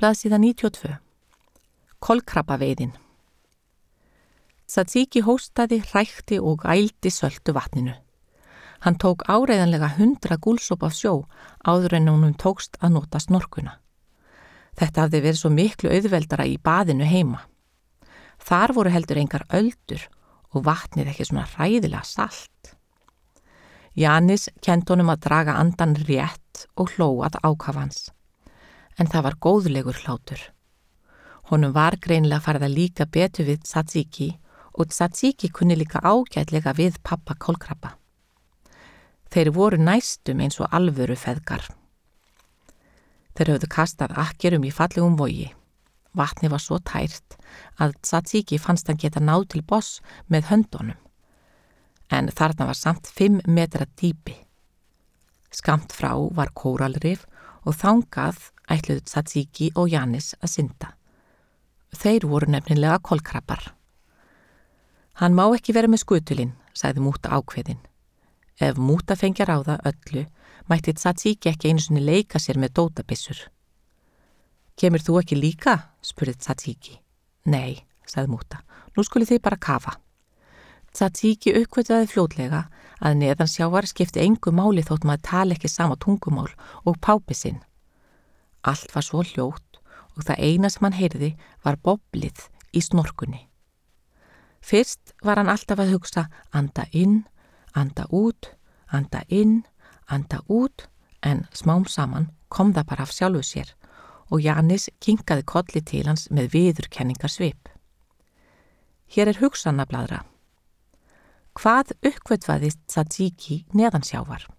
Blaðsíða 92. Kolkrabbaveiðin. Tzatziki hóstaði, hrækti og ældi söltu vatninu. Hann tók áreiðanlega 100 gúlsop af sjó áður en honum tókst að nota snorkuna. Þetta hafði verið svo miklu auðveldara í baðinu heima. Þar voru heldur engar öldur og vatnið ekki svona hræðilega salt. Janis kenndi honum að draga andan rétt og hló að ákafans. En það var góðlegur hlátur. Honum var greinilega farið að líka betur við tzatziki og tzatziki kunni líka ágætlega við pappa kolkrabba. Þeir voru næstum eins og alvöru feðgar. Þeir höfðu kastað akkerum í fallegum vogi. Vatni var svo tært að tzatziki fannst hann geta náð til boss með höndunum. En þarna var samt 5 metra dýpi. Skammt frá var kóralrif og þangað ætluðu tzatziki og Janis að synda. Þeir voru nefnilega kolkrabbar. Hann má ekki vera með skutulinn, sagði Múta ákveðin. Ef Múta fengi að ráða öllu, mætti tzatziki ekki einu sinni leika sér með dótabissur. Kemur þú ekki líka? Spurði tzatziki. Nei, sagði Múta, nú skuli þið bara kafa. Tzatziki uppgötvaði fljótlega að neðansjávar skipti engu máli þótt maður tali ekki sama tungumál og pápi sinn. Allt var svo hljótt og það eina sem hann heyrði var boblið í snorkunni. Fyrst var hann alltaf að hugsa anda inn, anda út, anda inn, anda út, en smám saman kom það bara af sjálfu sér og Janis kinkaði kolli til hans með viðurkenningarsvip. Hér er hugsanablaðra. Hvað uppgötvaði tzatziki neðansjávar?